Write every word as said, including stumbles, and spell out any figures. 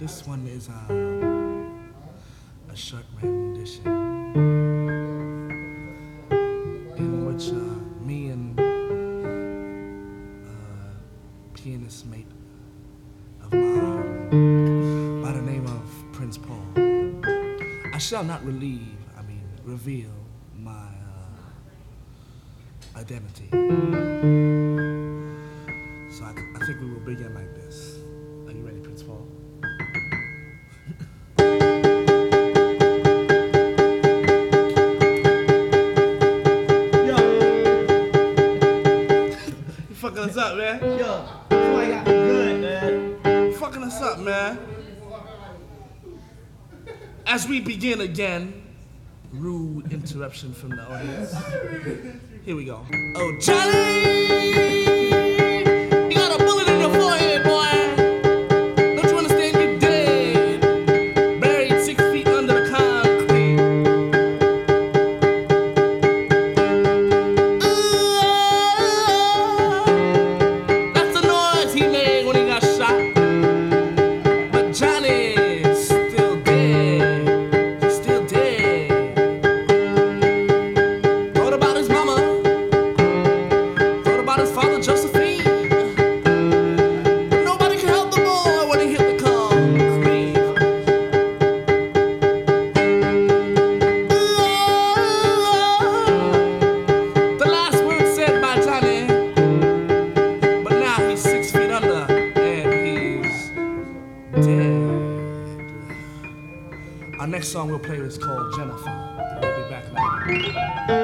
This one is uh, a short rendition in which uh, me and uh, pianist mate of mine by the name of Prince Paul. I shall not relieve, I mean, reveal my uh, identity. So I, th- I think we will begin like this. Are you ready, Prince Paul? You fucking us up, man. Yo, somebody got me good, man. You fucking us up, man. As we begin again, rude interruption from the audience. Here we go. Oh, Johnny! You got a bullet in your forehead, boy. Don't you understand you're dead? Buried six feet under the concrete. Oh, that's the noise he made when he got shot. But Johnny's still dead. He's still dead. Thought about his mama. Thought about his father, Josephine. But nobody can help the boy when he hit the concrete. Oh, the last word said by Johnny. But now he's six feet under and he's dead. Our next song we'll play is called Jennifer. We'll be back later.